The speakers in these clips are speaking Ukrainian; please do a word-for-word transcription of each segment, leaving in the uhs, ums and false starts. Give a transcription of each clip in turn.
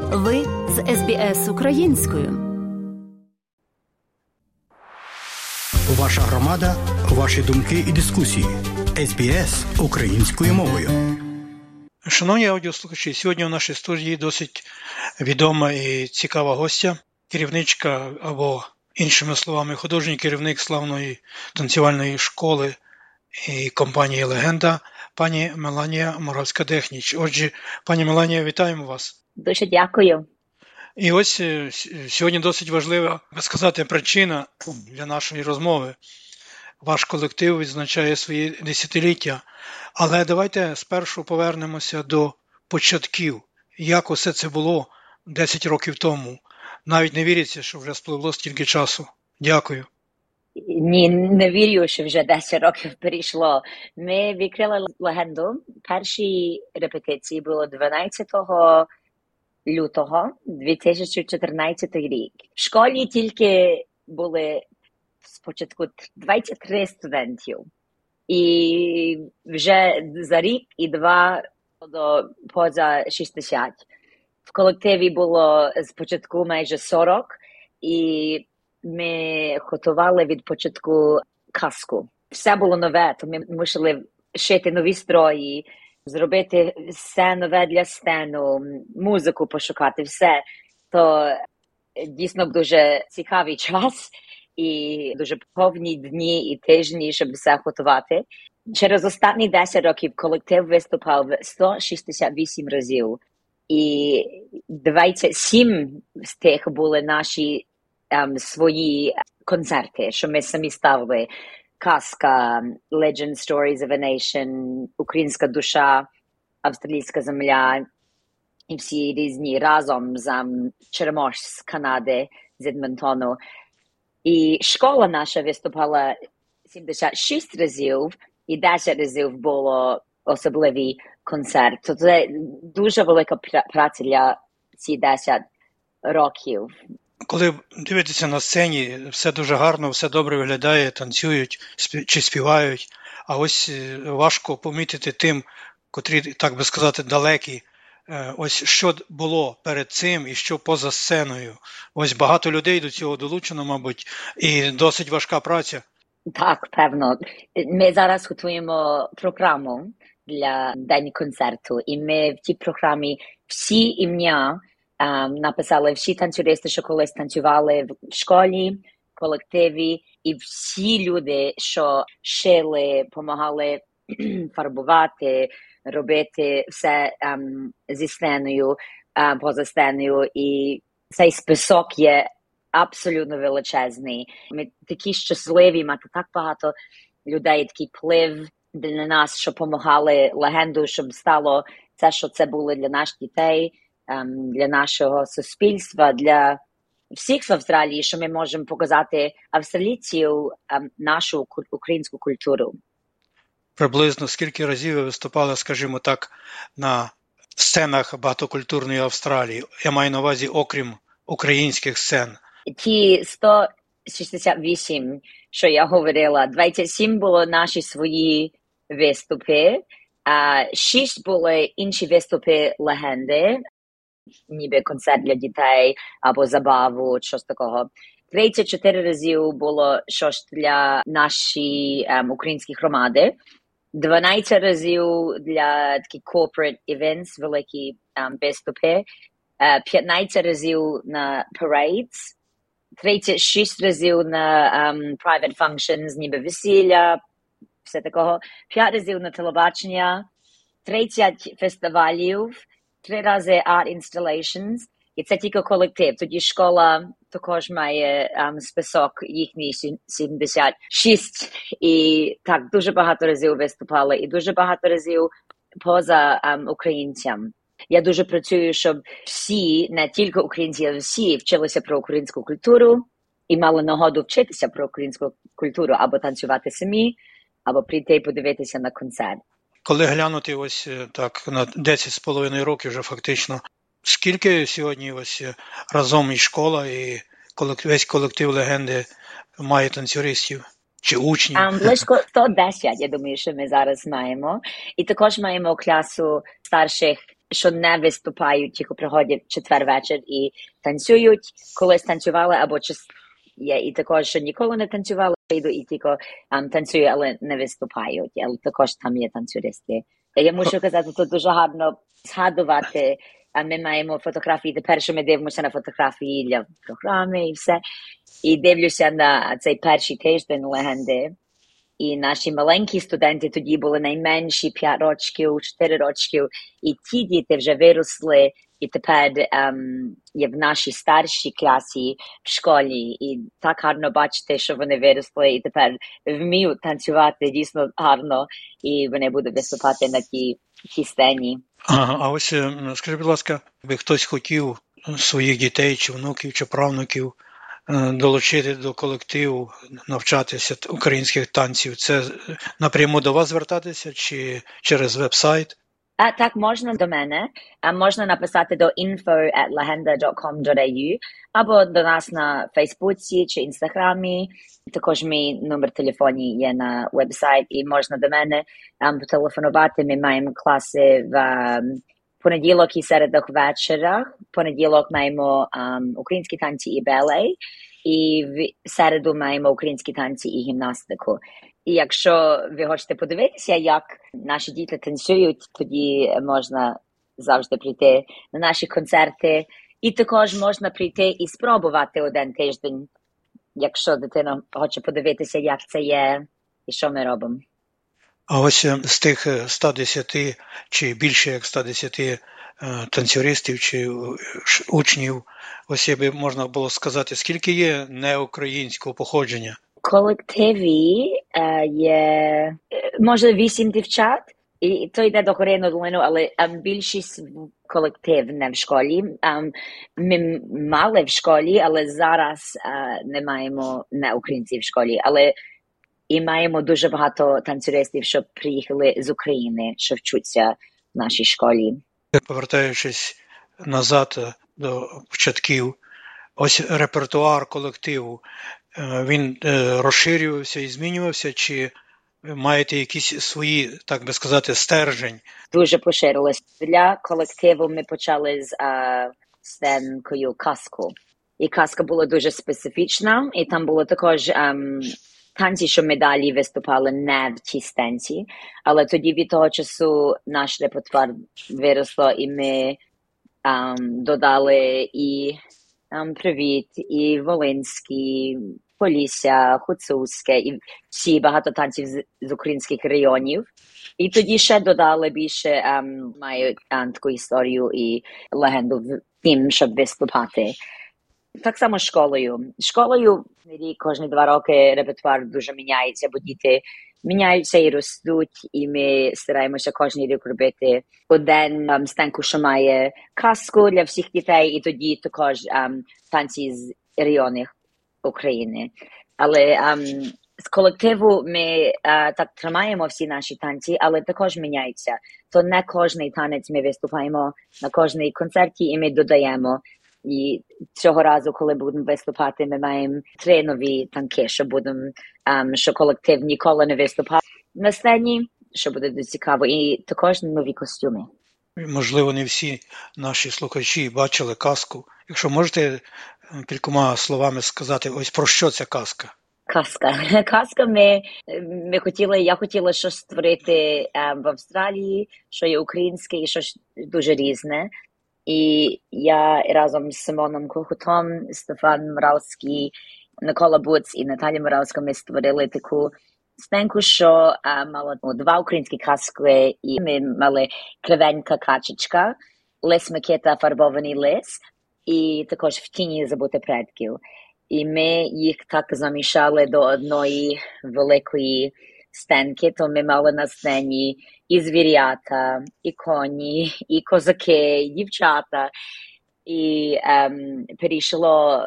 Ви з ес бі ес українською. Ваша громада, ваші думки і дискусії. ес бі ес українською мовою. Шановні аудіослухачі, сьогодні у нашій студії досить відома і цікава гостя, керівничка або, іншими словами, художній керівник славної танцювальної школи і компанії «Легенда», пані Меланія Моравська-Дехніч. Отже, пані Меланія, вітаємо вас. Дуже дякую. І ось сьогодні досить важлива, так сказати, причина для нашої розмови. Ваш колектив відзначає свої десятиліття. Але давайте спершу повернемося до початків. Як усе це було десять років тому? Навіть не віриться, що вже спливло стільки часу. Дякую. Ні, не вірю, що вже десять років перейшло. Ми відкрили «Легенду». Перші репетиції було дванадцятого лютого дві тисячі чотирнадцятого рік. В школі тільки були спочатку двадцять три студентів. І вже за рік і два до поза шістдесят. В колективі було спочатку майже сорок, і ми готували від початку казку. Все було нове, то ми мусили шити нові строї, зробити все нове для сцену, музику пошукати, все. То дійсно дуже цікавий час і дуже повні дні і тижні, щоб все готувати. Через останні десять років колектив виступав сто шістдесят вісім разів. І двадцять сім з тих були наші um, свої концерти, що ми самі ставили. Казка, Legend Stories of a Nation, Українська душа, Австралійська земля і всі різні разом з um, Черемош з Канади, з Едмонтону. І школа наша виступала сімдесят шість разів, і десять разів було особливий концерт. То це дуже велика праця для ці десять років. Коли дивитися на сцені, все дуже гарно, все добре виглядає, танцюють чи співають, а ось важко помітити тим, котрі, так би сказати, далекі, ось що було перед цим і що поза сценою. Ось багато людей до цього долучено, мабуть, і досить важка праця. Так, певно. Ми зараз готуємо програму для День концерту, і ми в тій програмі всі ім'я um, написали, всі танцюристи, що колись танцювали в школі, колективі, і всі люди, що шили, допомагали фарбувати, робити все um, зі сценою, uh, поза сценою, і цей список є абсолютно величезний. Ми такі щасливі, мати так багато людей, такий плив для нас, що допомагали «Легенду», щоб стало це, що це було для наших дітей, um, для нашого суспільства, для всіх в Австралії, що ми можемо показати австралійців um, нашу українську культуру. Приблизно скільки разів ви виступали, скажімо так, на сценах багатокультурної Австралії? Я маю на увазі, окрім українських сцен. Ті сто шістдесят вісім, що я говорила, двадцять сім було наші свої виступи, а шість були інші виступи «Легенди», ніби концерт для дітей або забаву, щось такого. тридцять чотири разів було щось для нашої um, української громади. дванадцять разів для такі corporate events, великі um, виступи. Uh, п'ятнадцять разів на parades. тридцять шість разів на um, private functions, ніби весілля, все такого. п'ять разів на телебачення. тридцять фестивалів. три рази art installations. І це тільки колектив. Тоді школа також має um, список їхній сімдесят шість. І так, дуже багато разів виступали. І дуже багато разів поза um, українцям. Я дуже працюю, щоб всі, не тільки українці, а всі вчилися про українську культуру і мали нагоду вчитися про українську культуру або танцювати самі, або прийти і подивитися на концерт. Коли глянути ось так на десять з половиною років вже фактично, скільки сьогодні ось разом і школа, і весь колектив «Легенди» має танцюристів? Чи учнів? Um, близько сто десять, я думаю, що ми зараз маємо. І також маємо класу старших що не виступають, тільки приходять четвер вечір і танцюють, колись танцювали, або час є і також, що ніколи не танцювали, йду і тільки um, танцюють, але не виступають, але також там є танцюристи. Я мушу казати, тут дуже гарно згадувати, а ми маємо фотографії, тепер, що ми дивимося на фотографії для програми і все, і дивлюся на цей перший тиждень легенди. І наші маленькі студенти тоді були найменші, п'ять років, чотири років, і ті діти вже виросли, і тепер um, є в нашій старшій класі в школі. І так гарно бачити, що вони виросли, і тепер вміють танцювати дійсно гарно, і вони будуть виступати на тій, тій сцені. Ага, а ось, скажіть, будь ласка, якби хтось хотів своїх дітей, чи внуків, чи правнуків долучити до колективу, навчатися українських танців, це напряму до вас звертатися чи через веб-сайт? А, так, можна до мене, а можна написати до info at legenda dot com dot a u або до нас на Фейсбуці чи Інстаграмі. Також мій номер телефону є на веб-сайт і можна до мене um, потелефонувати. Ми маємо класи в um, понеділок і середок вечорах. Понеділок маємо um, українські танці і балет, і в середу маємо українські танці і гімнастику. І якщо ви хочете подивитися, як наші діти танцюють, тоді можна завжди прийти на наші концерти. І також можна прийти і спробувати один тиждень, якщо дитина хоче подивитися, як це є і що ми робимо. А ось з тих ста десяти чи більше як ста десяти танцюристів чи учнів, ось якби можна було сказати, скільки є неукраїнського походження? В колективі е, є, може, вісім дівчат, і то йде до гори на долину, але um, більшість колектив не в школі. Um, ми мали в школі, але зараз uh, не маємо неукраїнців в школі. Але і маємо дуже багато танцюристів, що приїхали з України, що вчуться в нашій школі. Повертаючись назад до початків, ось репертуар колективу, він розширювався і змінювався, чи маєте якісь свої, так би сказати, стержень? Дуже поширилось. Для колективу ми почали з uh, сценкою «Казку». І «Казка» була дуже специфічна, і там було також um, танці, що ми далі виступали не в тій сценці, але тоді від того часу наш репертуар виросло, і ми um, додали і um, «Привіт», і «Волинський», Полісся, Гуцульське, і всі багато танців з, з українських районів. І тоді ще додали більше, um, мають um, таку історію і легенду в тим, щоб виступати. Так само школою. Школою рік, кожні два роки репертуар дуже міняється, бо діти міняються і ростуть, і ми стараємося кожен рік робити один um, сценку, що має казку для всіх дітей, і тоді також um, танці з районів України. Але um, з колективу ми uh, так тримаємо всі наші танці, але також міняються. То не кожний танець ми виступаємо на кожній концерті, і ми додаємо. І цього разу, коли будемо виступати, ми маємо три нові танки, що будемо, um, що колектив ніколи не виступав на сцені, що буде дуже цікаво, і також нові костюми. Можливо, не всі наші слухачі бачили казку. Якщо можете кількома словами сказати, ось про що ця казка? Казка. Казка ми, ми хотіли, я хотіла щось створити um, в Австралії, що є українське і щось дуже різне. І я разом з Симоном Кохутом, Стефан Мравський, Микола Буц і Наталя Мравська ми створили таку сценку, що uh, мала ну, два українські казки, і ми мали кривенька качечка, лис Микита, фарбований лис, і також в тіні забути предків. І ми їх так замішали до одної великої сценки, то ми мали на сцені і звірята, і коні, і козаки, і дівчата. І ем, перейшло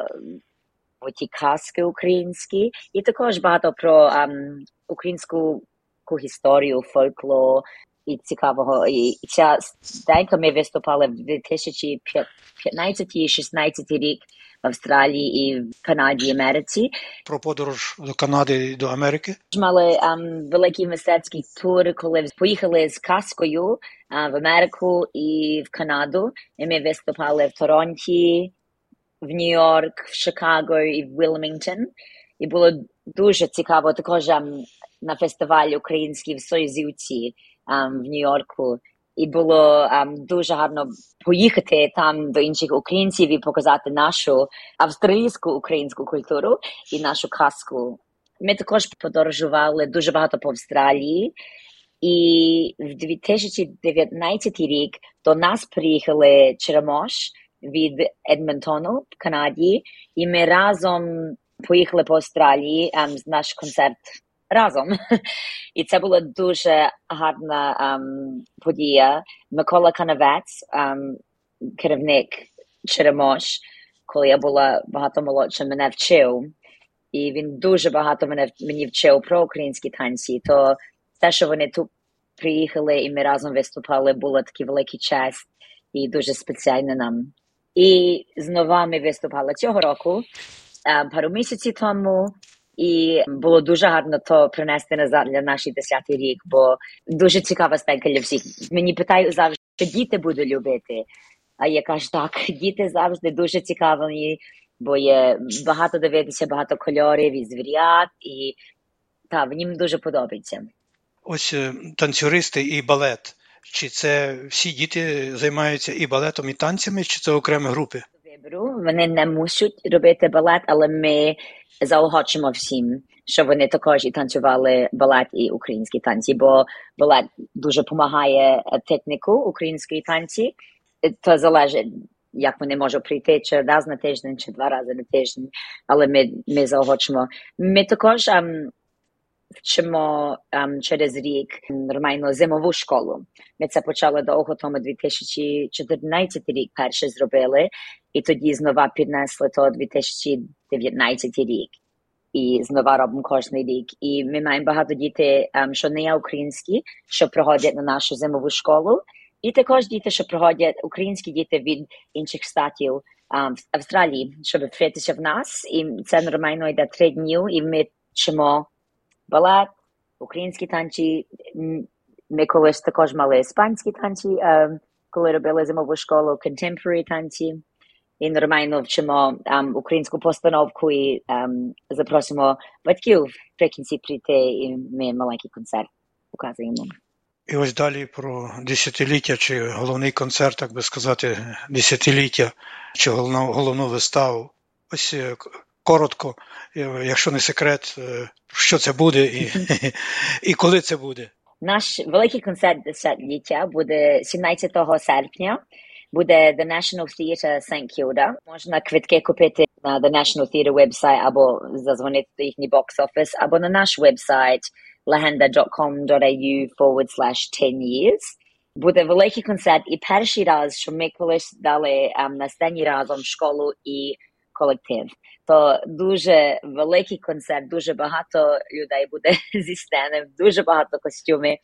в ті казки українські, і також багато про ем, українську історію, фольклор і цікавого. І ця сценка ми виступали в дві тисячі п'ятнадцятий-шістнадцятий рік Австралії і в Канаді, і Америці. Про подорож до Канади і до Америки? Мали um, великий мистецький тур, коли поїхали з казкою uh, в Америку і в Канаду. І ми виступали в Торонті, в Нью-Йорк, в Чикаго і в Вілмінгтон. І було дуже цікаво також um, на фестивалі українській в Союзівці um, в Нью-Йорку. І було um, дуже гарно поїхати там до інших українців і показати нашу австралійську українську культуру і нашу казку. Ми також подорожували дуже багато по Австралії. І в дві тисячі дев'ятнадцятий рік до нас приїхали Черемош від Едмонтону в Канаді. І ми разом поїхали по Австралії um, з наш концерт разом. І це була дуже гарна um, подія. Микола Канавець, um, керівник Черемош, коли я була багато молодша, мене вчив. І він дуже багато мене, мені вчив про українські танці. То те, що вони тут приїхали і ми разом виступали, було такий великий честь і дуже спеціально нам. І знову ми виступали цього року, um, пару місяців тому. І було дуже гарно то принести назад для нашої десятий рік, бо дуже цікава стенка для всіх. Мені питають завжди, що діти будуть любити. А я кажу, так, діти завжди дуже цікаві, бо є багато дивитися, багато кольорів і звірят, і так, їм дуже подобається. Ось танцюристи і балет. Чи це всі діти займаються і балетом, і танцями, чи це окремі групи? Вони не мусять робити балет, але ми заохочуємо всім, що вони також і танцювали балет і українські танці, бо балет дуже допомагає техніку української танці. То залежить, як вони можуть прийти, чи раз на тиждень, чи два рази на тиждень, але ми, ми заохочуємо. Ми також um, вчимо um, через рік нормально зимову школу. Ми це почали довго тому, дві тисячі чотирнадцятий рік перше зробили, і тоді знову піднесли то дві тисячі дев'ятнадцятий рік. І знову робимо кожен рік. І ми маємо багато дітей, um, що не є українські, що приходять на нашу зимову школу. І також діти, що приходять, українські діти від інших штатів um, в Австралії, щоб вчитися в нас. І це нормально йде три дні, і ми вчимо балет, українські танці. Ми колись також мали іспанські танці, um, коли робили зимову школу, contemporary танці. І нормально вчимо um, українську постановку і um, запросимо батьків прикінці прийти, і ми маленький концерт показуємо. І ось далі про десятиліття, чи головний концерт, так би сказати, десятиліття, чи головну, головну виставу. Ось коротко, якщо не секрет, що це буде і, і коли це буде. Наш великий концерт десятиліття буде сімнадцятого серпня. Буде The National Theatre Saint Kilda. Можна квитки купити на The National Theatre вебсайт або зазвонити до їхній бокс-офіс, або на наш вебсайт legenda dot com dot a u forward slash ten years. Буде великий концерт, і перший раз, що ми колись дали um, на сцені разом школу і колектив. То дуже великий концерт, дуже багато людей буде зі сцени, дуже багато костюмів.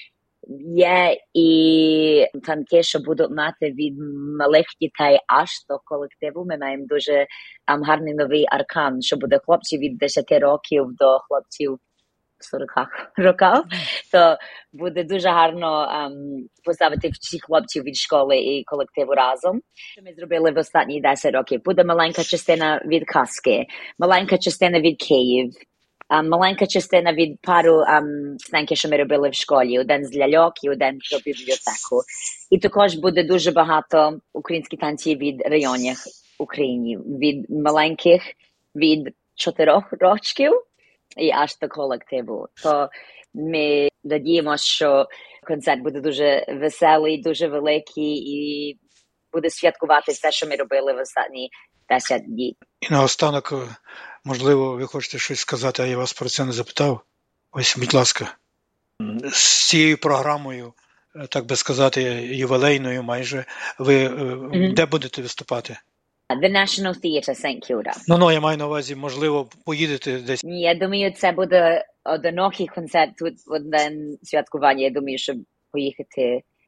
Є і танки, що будуть мати від малих дітей аж до колективу. Ми маємо дуже um, гарний новий аркан, що буде хлопців від десяти років до хлопців сорок років. То буде дуже гарно um, поставити всіх хлопців від школи і колективу разом. Що ми зробили в останні десять років? Буде маленька частина від казки, маленька частина від Київ, Um, маленька частина від пару um, сненки, що ми робили в школі. Один з ляльок і один про бібліотеку. І також буде дуже багато українських танців від районів України. Від маленьких, від чотирьох років і аж до колективу. То ми надіємо, що концерт буде дуже веселий, дуже великий і буде святкувати все, що ми робили в останні десять днів. І наостанок, можливо, ви хочете щось сказати, а я вас про це не запитав. Ось, будь ласка, з цією програмою, так би сказати, ювілейною майже, ви mm-hmm. де будете виступати? The National Theatre Saint Kilda. Ну, ну, я маю на увазі, можливо, поїдете десь. Я думаю, це буде одинокий концерт, тут одне святкування. Я думаю, щоб поїхати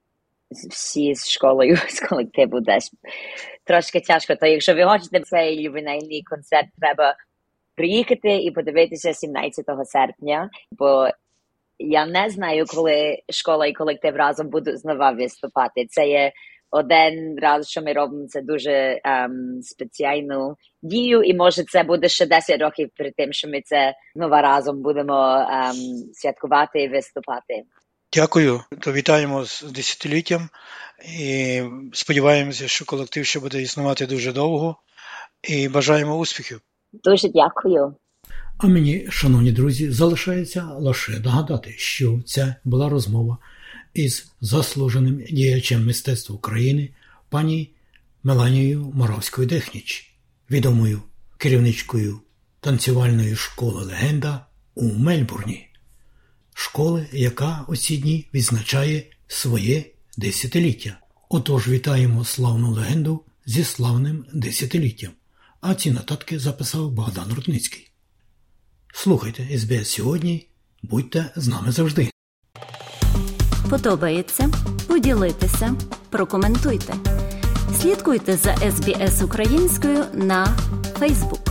всі з школою, з колективу десь трошки тяжко. То якщо ви хочете цей ювілейний концерт, треба приїхати і подивитися сімнадцятого серпня, бо я не знаю, коли школа і колектив разом будуть знову виступати. Це є один раз, що ми робимо, це дуже ем, спеціальну дію, і може це буде ще десять років перед тим, що ми це знову разом будемо ем, святкувати і виступати. Дякую. То вітаємо з десятиліттям і сподіваємося, що колектив ще буде існувати дуже довго, і бажаємо успіхів. Дуже дякую. А мені, шановні друзі, залишається лише нагадати, що це була розмова із заслуженим діячем мистецтва України пані Меланією Моравською-Дехніч, відомою керівничкою танцювальної школи «Легенда» у Мельбурні, школи, яка у ці дні відзначає своє десятиліття. Отож, вітаємо славну легенду зі славним десятиліттям. А ці нотатки записав Богдан Рудницький. Слухайте ес бі ес сьогодні, будьте з нами завжди. Подобається? Поділіться, прокоментуйте. Слідкуйте за ес бі ес українською на Facebook.